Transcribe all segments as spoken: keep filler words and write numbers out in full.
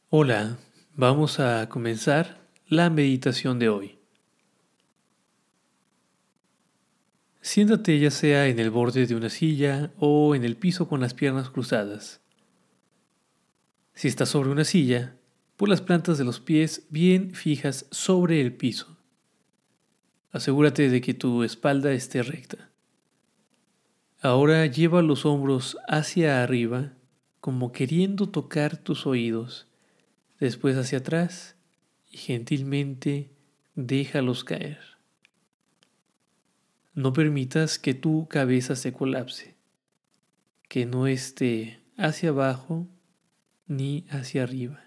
Hola, vamos a comenzar la meditación de hoy. Siéntate ya sea en el borde de una silla o en el piso con las piernas cruzadas. Si estás sobre una silla, pon las plantas de los pies bien fijas sobre el piso. Asegúrate de que tu espalda esté recta. Ahora lleva los hombros hacia arriba, como queriendo tocar tus oídos, después hacia atrás y gentilmente déjalos caer. No permitas que tu cabeza se colapse, que no esté hacia abajo ni hacia arriba.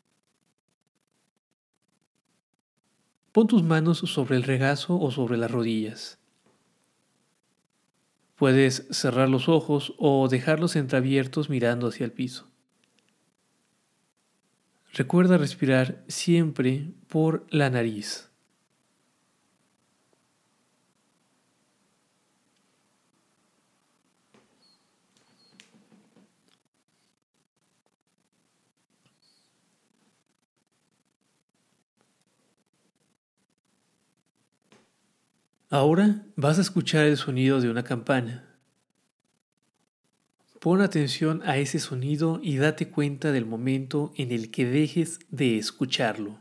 Pon tus manos sobre el regazo o sobre las rodillas. Puedes cerrar los ojos o dejarlos entreabiertos mirando hacia el piso. Recuerda respirar siempre por la nariz. Ahora vas a escuchar el sonido de una campana. Pon atención a ese sonido y date cuenta del momento en el que dejes de escucharlo.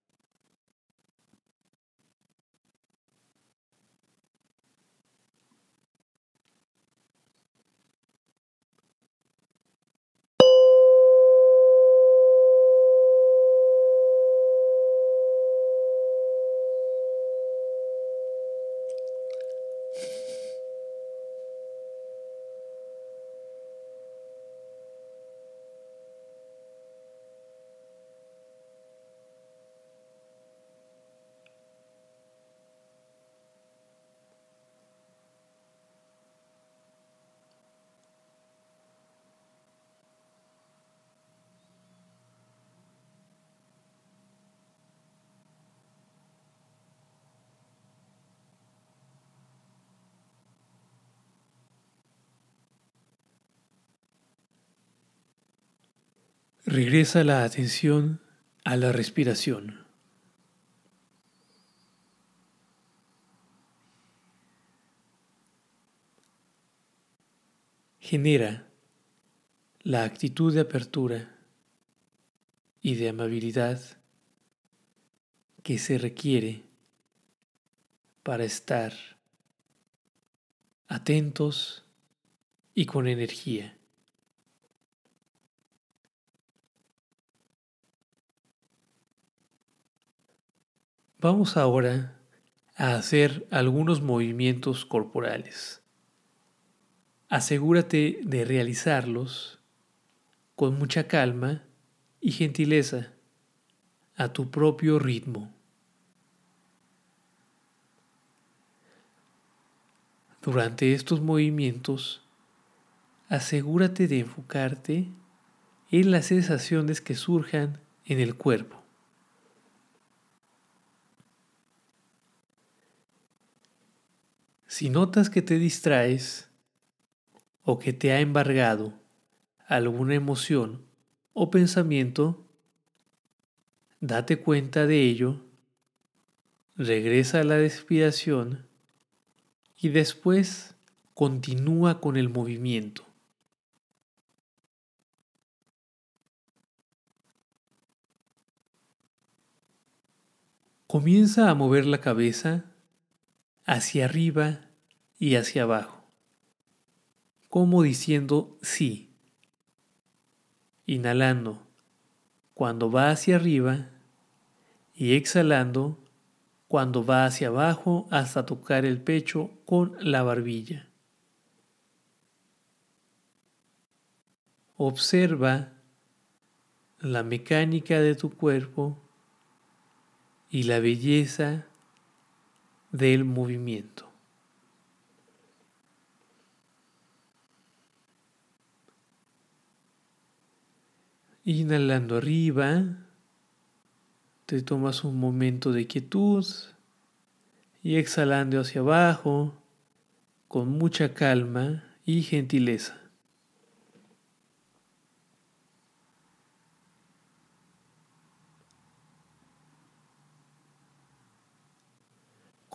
Regresa la atención a la respiración. Genera la actitud de apertura y de amabilidad que se requiere para estar atentos y con energía. Vamos ahora a hacer algunos movimientos corporales. Asegúrate de realizarlos con mucha calma y gentileza a tu propio ritmo. Durante estos movimientos, asegúrate de enfocarte en las sensaciones que surjan en el cuerpo. Si notas que te distraes o que te ha embargado alguna emoción o pensamiento, date cuenta de ello, regresa a la respiración y después continúa con el movimiento. Comienza a mover la cabeza hacia arriba y hacia abajo, como diciendo sí, inhalando cuando va hacia arriba y exhalando cuando va hacia abajo hasta tocar el pecho con la barbilla. Observa la mecánica de tu cuerpo y la belleza del movimiento. Inhalando arriba, te tomas un momento de quietud y exhalando hacia abajo con mucha calma y gentileza.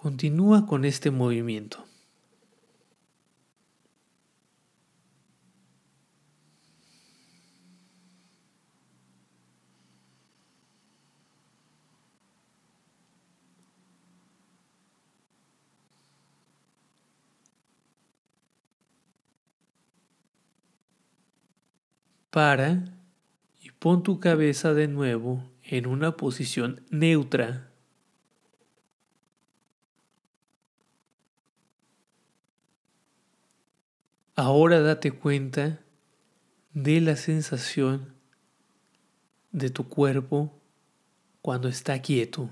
Continúa con este movimiento. Para y pon tu cabeza de nuevo en una posición neutra. Ahora date cuenta de la sensación de tu cuerpo cuando está quieto.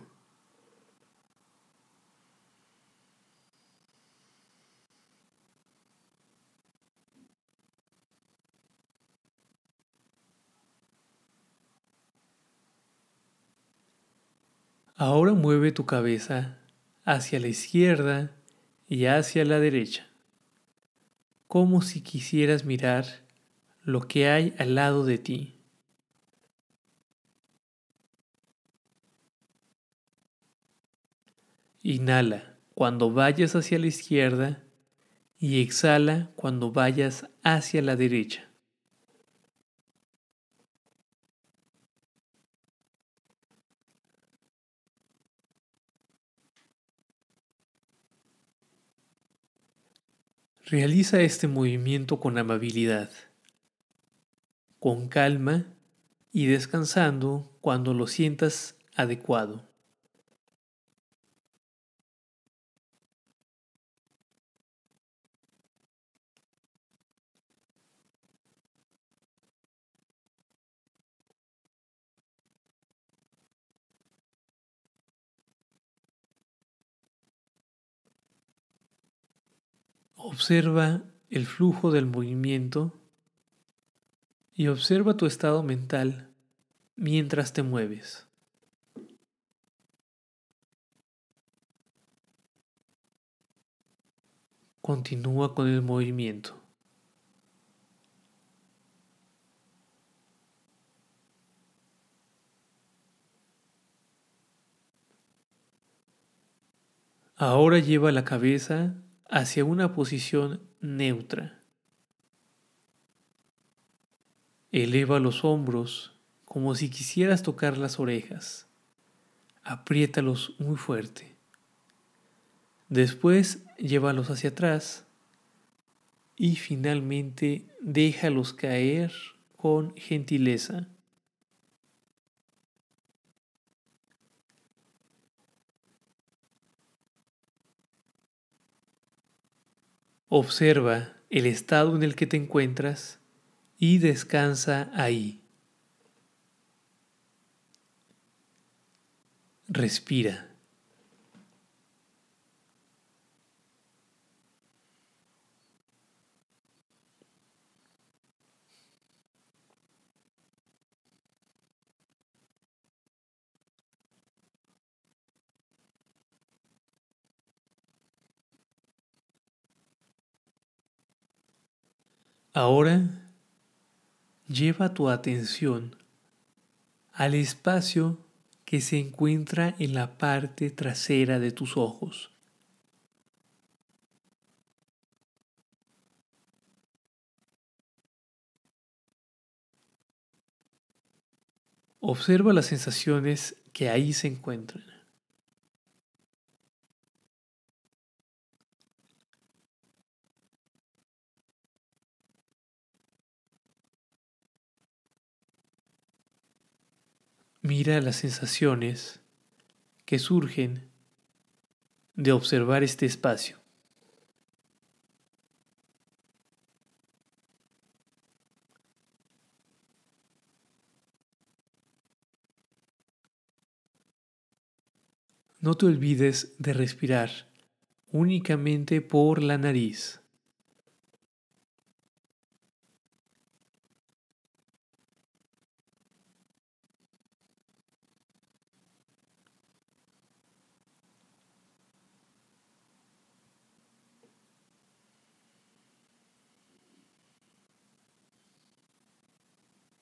Ahora mueve tu cabeza hacia la izquierda y hacia la derecha, como si quisieras mirar lo que hay al lado de ti. Inhala cuando vayas hacia la izquierda y exhala cuando vayas hacia la derecha. Realiza este movimiento con amabilidad, con calma y descansando cuando lo sientas adecuado. Observa el flujo del movimiento y observa tu estado mental mientras te mueves. Continúa con el movimiento. Ahora lleva la cabeza hacia una posición neutra. Eleva los hombros como si quisieras tocar las orejas. Apriétalos muy fuerte. Después llévalos hacia atrás y finalmente déjalos caer con gentileza. Observa el estado en el que te encuentras y descansa ahí. Respira. Ahora lleva tu atención al espacio que se encuentra en la parte trasera de tus ojos. Observa las sensaciones que ahí se encuentran. Mira las sensaciones que surgen de observar este espacio. No te olvides de respirar únicamente por la nariz.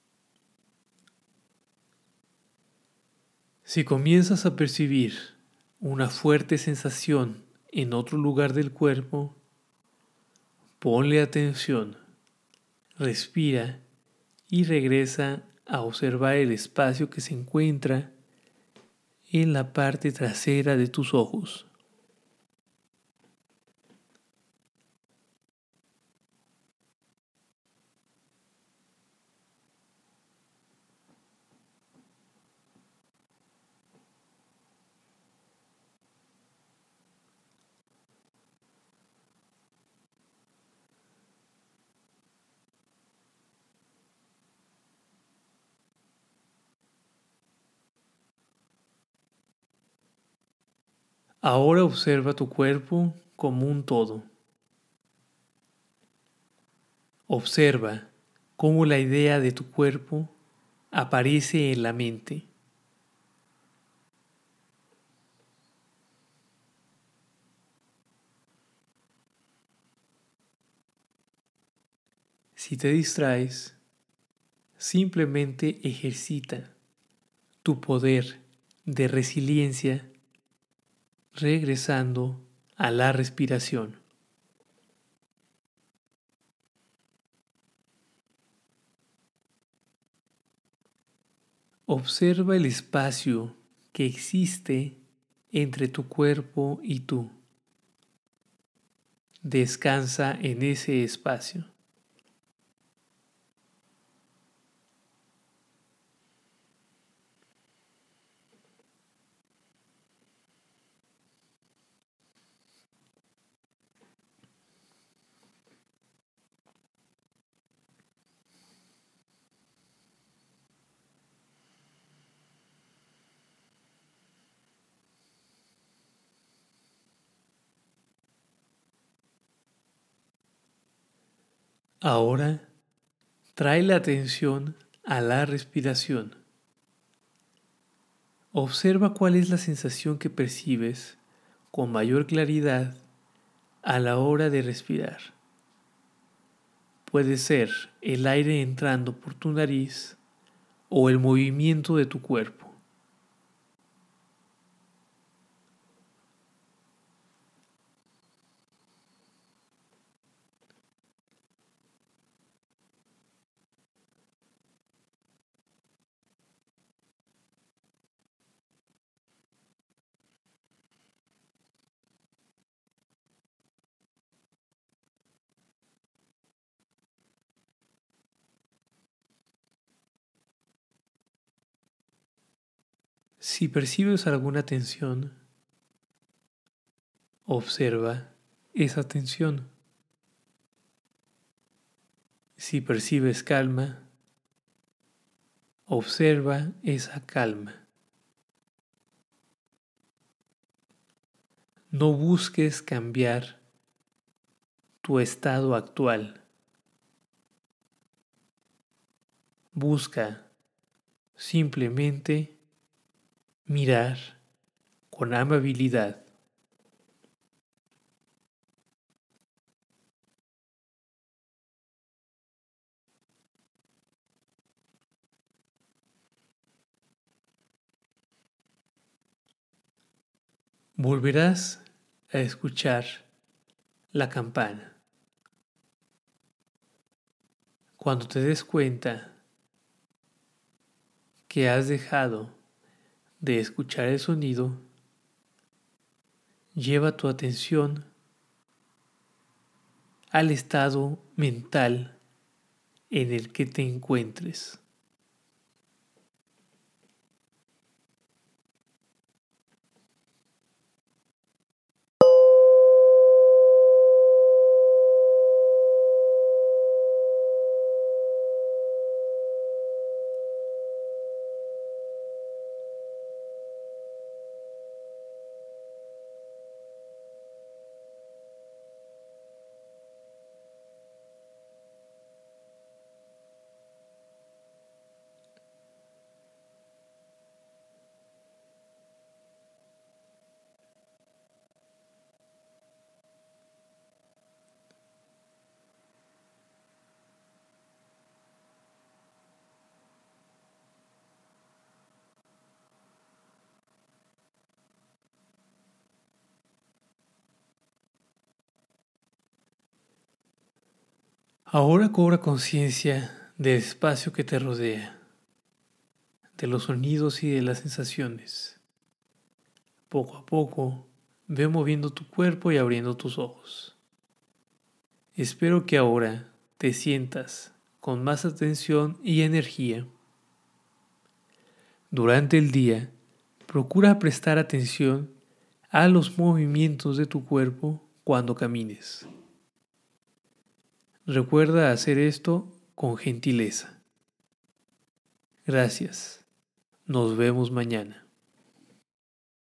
Si comienzas a percibir una fuerte sensación en otro lugar del cuerpo, ponle atención, respira y regresa a observar el espacio que se encuentra en la parte trasera de tus ojos. Ahora observa tu cuerpo como un todo. Observa cómo la idea de tu cuerpo aparece en la mente. Si te distraes, simplemente ejercita tu poder de resiliencia regresando a la respiración. Observa el espacio que existe entre tu cuerpo y tú. Descansa en ese espacio. Ahora trae la atención a la respiración. Observa cuál es la sensación que percibes con mayor claridad a la hora de respirar. Puede ser el aire entrando por tu nariz o el movimiento de tu cuerpo. Si percibes alguna tensión, observa esa tensión. Si percibes calma, observa esa calma. No busques cambiar tu estado actual. Busca simplemente mirar con amabilidad. Volverás a escuchar la campana. Cuando te des cuenta que has dejado de escuchar el sonido, lleva tu atención al estado mental en el que te encuentres. Ahora cobra conciencia del espacio que te rodea, de los sonidos y de las sensaciones. Poco a poco, ve moviendo tu cuerpo y abriendo tus ojos. Espero que ahora te sientas con más atención y energía. Durante el día, procura prestar atención a los movimientos de tu cuerpo cuando camines. Recuerda hacer esto con gentileza. Gracias. Nos vemos mañana.